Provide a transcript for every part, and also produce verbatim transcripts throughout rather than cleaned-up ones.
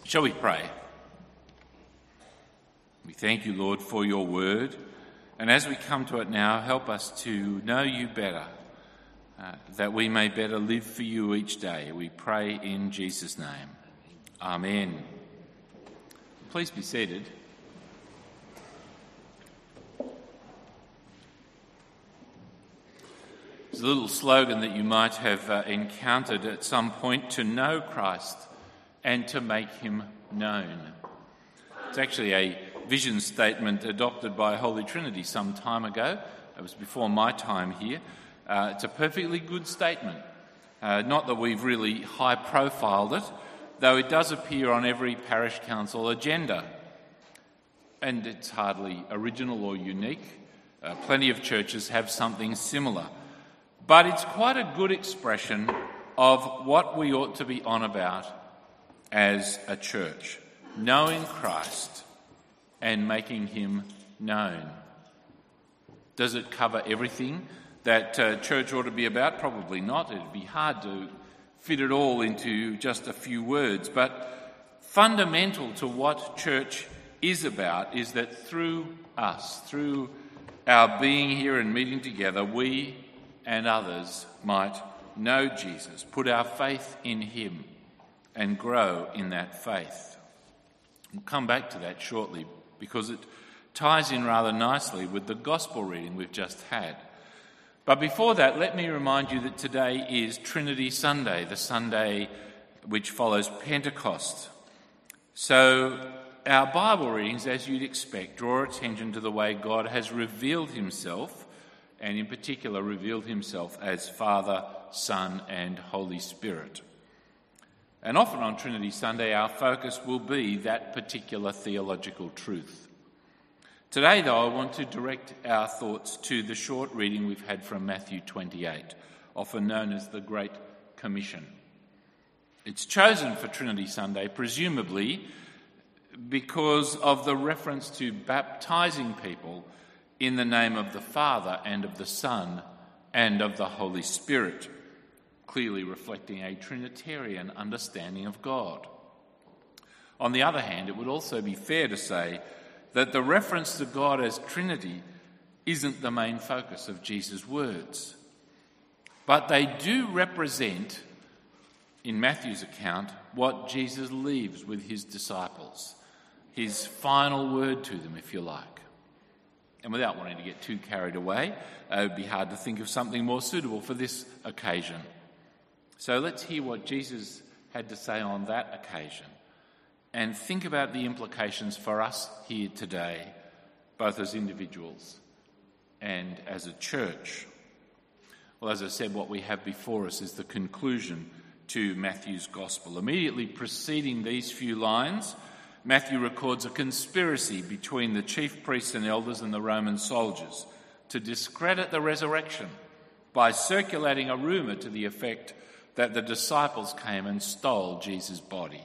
Shall we pray? We thank you, Lord, for your word. And as we come to it now, help us to know you better, uh, that we may better live for you each day. We pray in Jesus' name. Amen. Please be seated. There's a little slogan that you might have uh, encountered at some point: to know Christ and to make him known. It's actually a vision statement adopted by Holy Trinity some time ago. It was before my time here. Uh, it's a perfectly good statement. Uh, not that we've really high-profiled it, though it does appear on every parish council agenda. And it's hardly original or unique. Uh, plenty of churches have something similar. But it's quite a good expression of what we ought to be on about as a church: knowing Christ and making him known. Does it cover everything that uh, church ought to be about? Probably not. It'd be hard to fit it all into just a few words. But fundamental to what church is about is that through us, through our being here and meeting together, we and others might know Jesus, put our faith in him, and grow in that faith. We'll come back to that shortly, because it ties in rather nicely with the gospel reading we've just had. But before that, let me remind you that today is Trinity Sunday, the Sunday which follows Pentecost. So our Bible readings, as you'd expect, draw attention to the way God has revealed himself, and in particular revealed himself as Father, Son, and Holy Spirit. And often on Trinity Sunday, our focus will be that particular theological truth. Today, though, I want to direct our thoughts to the short reading we've had from Matthew twenty-eight, often known as the Great Commission. It's chosen for Trinity Sunday, presumably because of the reference to baptising people in the name of the Father and of the Son and of the Holy Spirit, clearly reflecting a Trinitarian understanding of God. On the other hand, it would also be fair to say that the reference to God as Trinity isn't the main focus of Jesus' words. But they do represent, in Matthew's account, what Jesus leaves with his disciples, his final word to them, if you like. And without wanting to get too carried away, it would be hard to think of something more suitable for this occasion. So let's hear what Jesus had to say on that occasion and think about the implications for us here today, both as individuals and as a church. Well, as I said, what we have before us is the conclusion to Matthew's Gospel. Immediately preceding these few lines, Matthew records a conspiracy between the chief priests and elders and the Roman soldiers to discredit the resurrection by circulating a rumour to the effect that the disciples came and stole Jesus' body.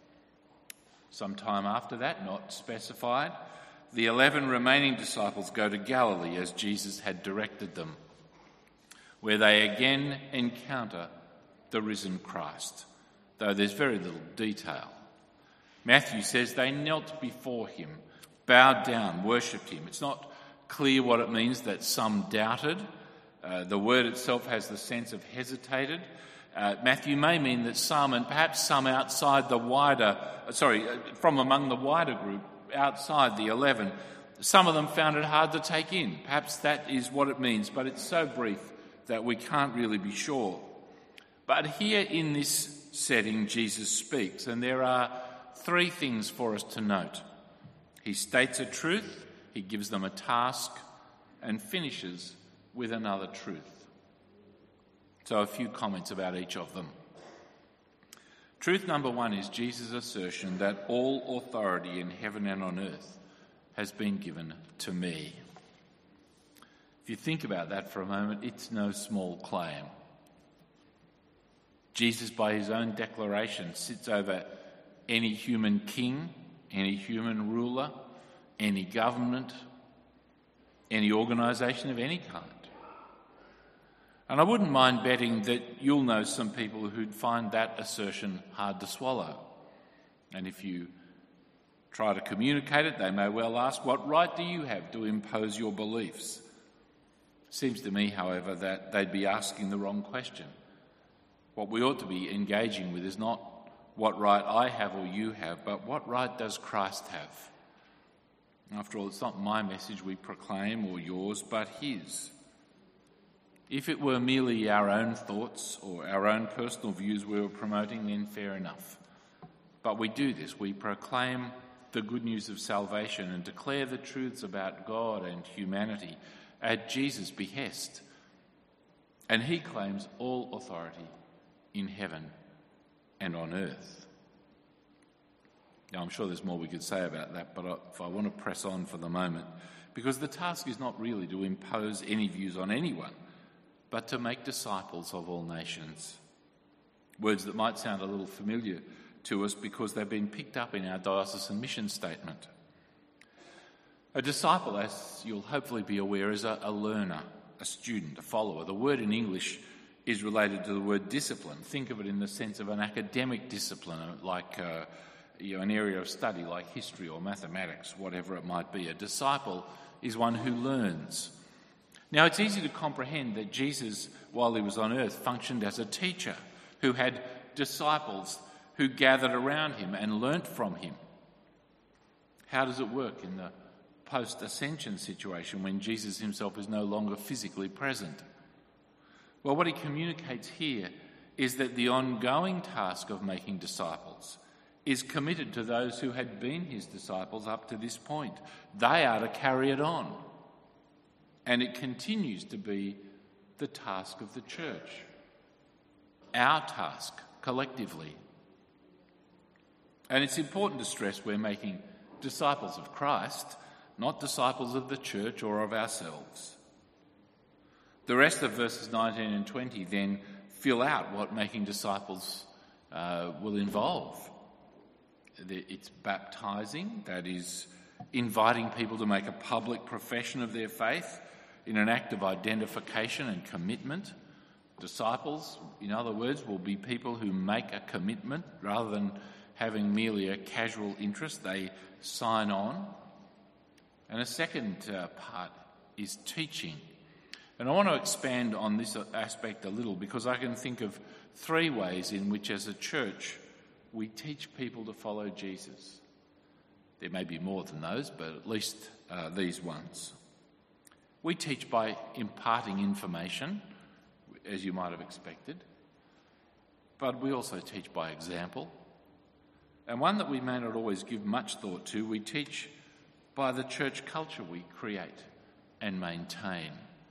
Some time after that, not specified, the eleven remaining disciples go to Galilee as Jesus had directed them, where they again encounter the risen Christ, though there's very little detail. Matthew says they knelt before him, bowed down, worshipped him. It's not clear what it means that some doubted. Uh, the word itself has the sense of hesitated. Uh, Matthew may mean that some, and perhaps some outside the wider, uh, sorry, uh, from among the wider group, outside the eleven, some of them found it hard to take in. Perhaps that is what it means, but it's so brief that we can't really be sure. But here in this setting, Jesus speaks, and there are three things for us to note. He states a truth, he gives them a task, and finishes with another truth. So a few comments about each of them. Truth number one is Jesus' assertion that all authority in heaven and on earth has been given to me. If you think about that for a moment, it's no small claim. Jesus, by his own declaration, sits over any human king, any human ruler, any government, any organisation of any kind. And I wouldn't mind betting that you'll know some people who'd find that assertion hard to swallow. And if you try to communicate it, they may well ask, what right do you have to impose your beliefs? Seems to me, however, that they'd be asking the wrong question. What we ought to be engaging with is not what right I have or you have, but what right does Christ have? After all, it's not my message we proclaim or yours, but his. If it were merely our own thoughts or our own personal views we were promoting, then fair enough. But we do this. We proclaim the good news of salvation and declare the truths about God and humanity at Jesus' behest. And he claims all authority in heaven and on earth. Now, I'm sure there's more we could say about that, but if I want to press on for the moment, because the task is not really to impose any views on anyone, but to make disciples of all nations. Words that might sound a little familiar to us because they've been picked up in our diocesan mission statement. A disciple, as you'll hopefully be aware, is a, a learner, a student, a follower. The word in English is related to the word discipline. Think of it in the sense of an academic discipline, like uh, you know, an area of study like history or mathematics, whatever it might be. A disciple is one who learns. Now, it's easy to comprehend that Jesus, while he was on earth, functioned as a teacher who had disciples who gathered around him and learnt from him. How does it work in the post-ascension situation when Jesus himself is no longer physically present? Well, what he communicates here is that the ongoing task of making disciples is committed to those who had been his disciples up to this point. They are to carry it on. And it continues to be the task of the church, our task collectively. And it's important to stress we're making disciples of Christ, not disciples of the church or of ourselves. The rest of verses nineteen and twenty then fill out what making disciples uh, will involve. It's baptising, that is, inviting people to make a public profession of their faith in an act of identification and commitment. Disciples, in other words, will be people who make a commitment rather than having merely a casual interest. They sign on. And a second uh, part is teaching. And I want to expand on this aspect a little because I can think of three ways in which as a church we teach people to follow Jesus. There may be more than those, but at least uh, these ones. We teach by imparting information, as you might have expected, but we also teach by example. And one that we may not always give much thought to, we teach by the church culture we create and maintain.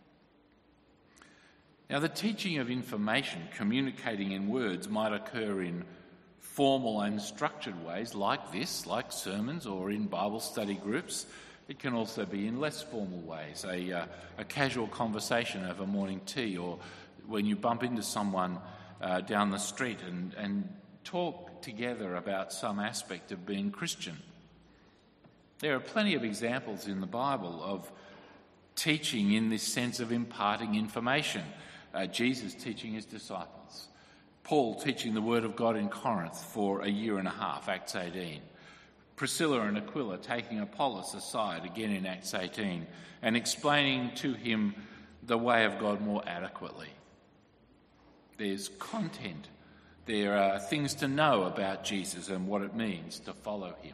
Now, the teaching of information, communicating in words, might occur in formal and structured ways like this, like sermons or in Bible study groups. It can also be in less formal ways, a, uh, a casual conversation over morning tea, or when you bump into someone uh, down the street and, and talk together about some aspect of being Christian. There are plenty of examples in the Bible of teaching in this sense of imparting information. Uh, Jesus teaching his disciples. Paul teaching the word of God in Corinth for a year and a half, Acts eighteen. Priscilla and Aquila taking Apollos aside, again in Acts eighteen, and explaining to him the way of God more adequately. There's content. There are things to know about Jesus and what it means to follow him.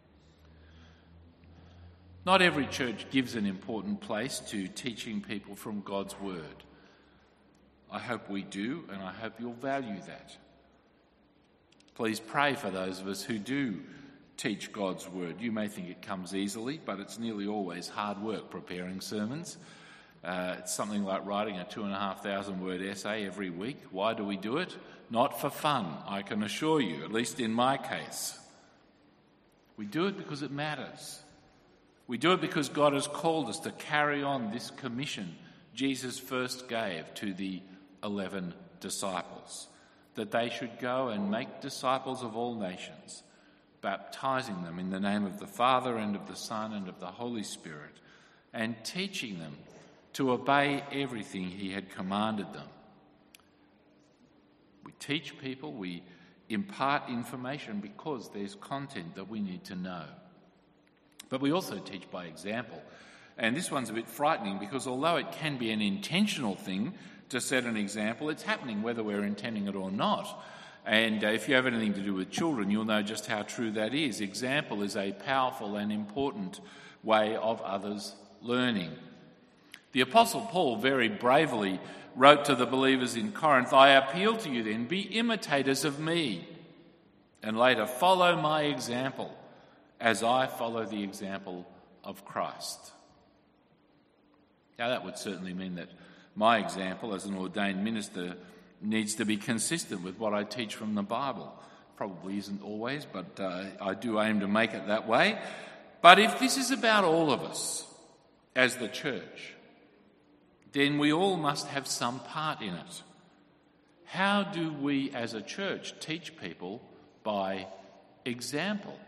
Not every church gives an important place to teaching people from God's word. I hope we do, and I hope you'll value that. Please pray for those of us who do teach God's word. You may think it comes easily, but it's nearly always hard work preparing sermons. Uh, it's something like writing a two and a half thousand word essay every week. Why do we do it? Not for fun, I can assure you, at least in my case. We do it because it matters. We do it because God has called us to carry on this commission Jesus first gave to the eleven disciples, that they should go and make disciples of all nations, baptizing them in the name of the Father and of the Son and of the Holy Spirit, and teaching them to obey everything he had commanded them. We teach people, we impart information because there's content that we need to know. But we also teach by example. And this one's a bit frightening because although it can be an intentional thing to set an example, it's happening whether we're intending it or not. And uh, if you have anything to do with children, you'll know just how true that is. Example is a powerful and important way of others learning. The Apostle Paul very bravely wrote to the believers in Corinth, "I appeal to you then, be imitators of me, and later follow my example as I follow the example of Christ." Now that would certainly mean that my example as an ordained minister needs to be consistent with what I teach from the Bible. Probably isn't always, but uh, I do aim to make it that way. But if this is about all of us as the church, then we all must have some part in it. How do we as a church teach people by example?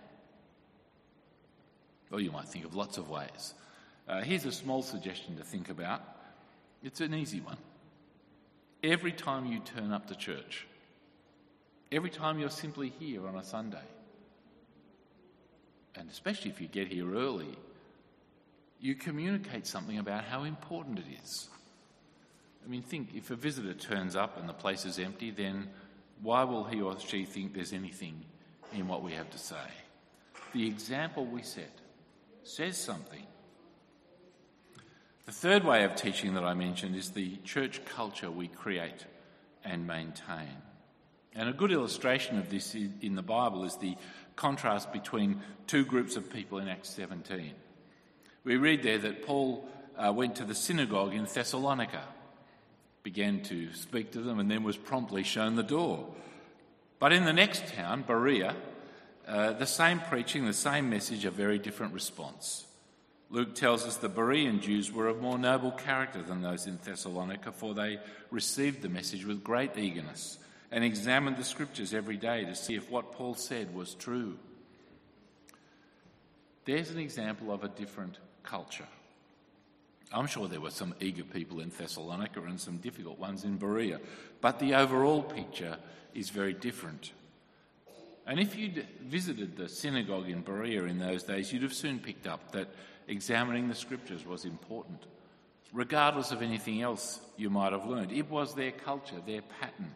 Well, you might think of lots of ways. Uh, here's a small suggestion to think about. It's an easy one. Every time you turn up to church, every time you're simply here on a Sunday, and especially if you get here early, you communicate something about how important it is. I mean, think, if a visitor turns up and the place is empty, then why will he or she think there's anything in what we have to say? The example we set says something. The third way of teaching that I mentioned is the church culture we create and maintain. And a good illustration of this in the Bible is the contrast between two groups of people in Acts seventeen. We read there that Paul uh, went to the synagogue in Thessalonica, began to speak to them, and then was promptly shown the door. But in the next town, Berea, uh, the same preaching, the same message, a very different response. Luke tells us the Berean Jews were of more noble character than those in Thessalonica, for they received the message with great eagerness and examined the scriptures every day to see if what Paul said was true. There's an example of a different culture. I'm sure there were some eager people in Thessalonica and some difficult ones in Berea, but the overall picture is very different. And if you'd visited the synagogue in Berea in those days, you'd have soon picked up that examining the scriptures was important, regardless of anything else you might have learned. It was their culture, their pattern.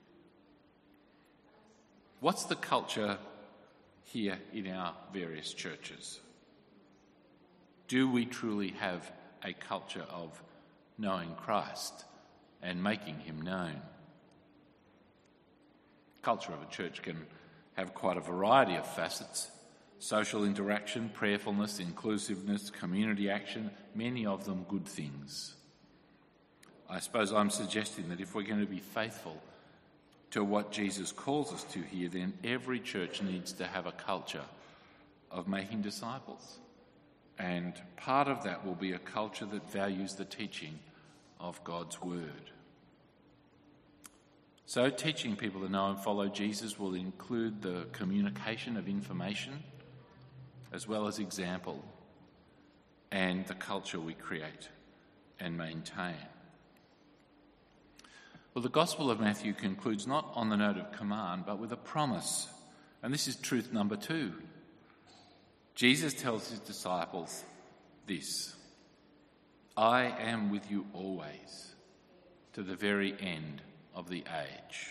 What's the culture here in our various churches? Do we truly have a culture of knowing Christ and making him known? Culture of a church can have quite a variety of facets: social interaction, prayerfulness, inclusiveness, community action, many of them good things. I suppose I'm suggesting that if we're going to be faithful to what Jesus calls us to here, then every church needs to have a culture of making disciples. And part of that will be a culture that values the teaching of God's word. So teaching people to know and follow Jesus will include the communication of information as well as example and the culture we create and maintain. Well, the Gospel of Matthew concludes not on the note of command, but with a promise. And this is truth number two. Jesus tells his disciples this: I am with you always, to the very end of the age.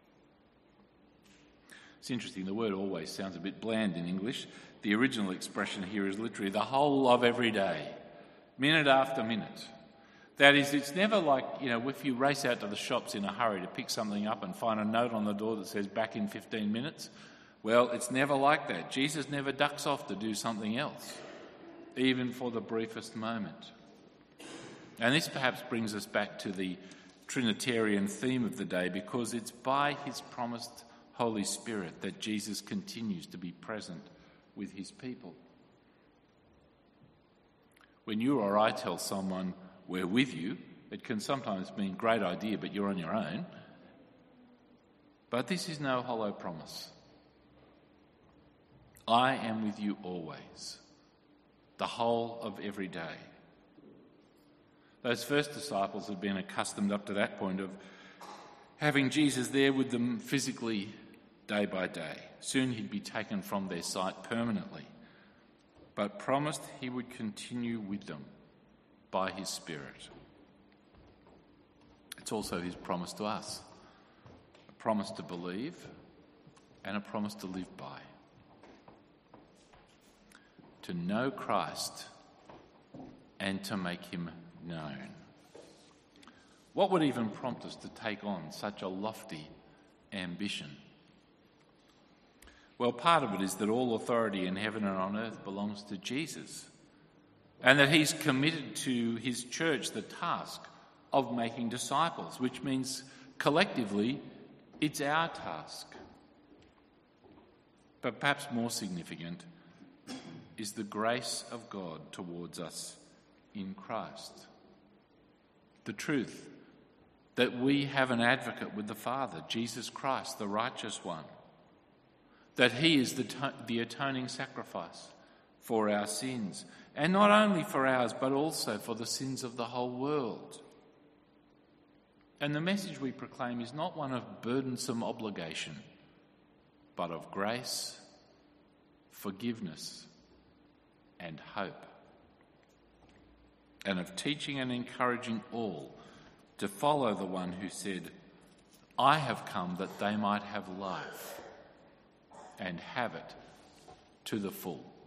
It's interesting, the word always sounds a bit bland in English. The original expression here is literally the whole of every day, minute after minute. That is, it's never like, you know, if you race out to the shops in a hurry to pick something up and find a note on the door that says back in fifteen minutes. Well, it's never like that. Jesus never ducks off to do something else, even for the briefest moment. And this perhaps brings us back to the Trinitarian theme of the day, because it's by his promised Holy Spirit that Jesus continues to be present with his people. When you or I tell someone we're with you, it can sometimes mean great idea, but you're on your own. But this is no hollow promise. I am with you always, the whole of every day. Those first disciples had been accustomed up to that point of having Jesus there with them physically day by day. Soon he'd be taken from their sight permanently, but promised he would continue with them by his Spirit. It's also his promise to us, a promise to believe and a promise to live by. To know Christ and to make him known. What would even prompt us to take on such a lofty ambition? Well, part of it is that all authority in heaven and on earth belongs to Jesus, and that he's committed to his church the task of making disciples, which means collectively it's our task. But perhaps more significant is the grace of God towards us in Christ. The truth that we have an advocate with the Father, Jesus Christ, the righteous one. That he is the, to- the atoning sacrifice for our sins. And not only for ours, but also for the sins of the whole world. And the message we proclaim is not one of burdensome obligation, but of grace, forgiveness, and hope. And of teaching and encouraging all to follow the one who said, I have come that they might have life and have it to the full.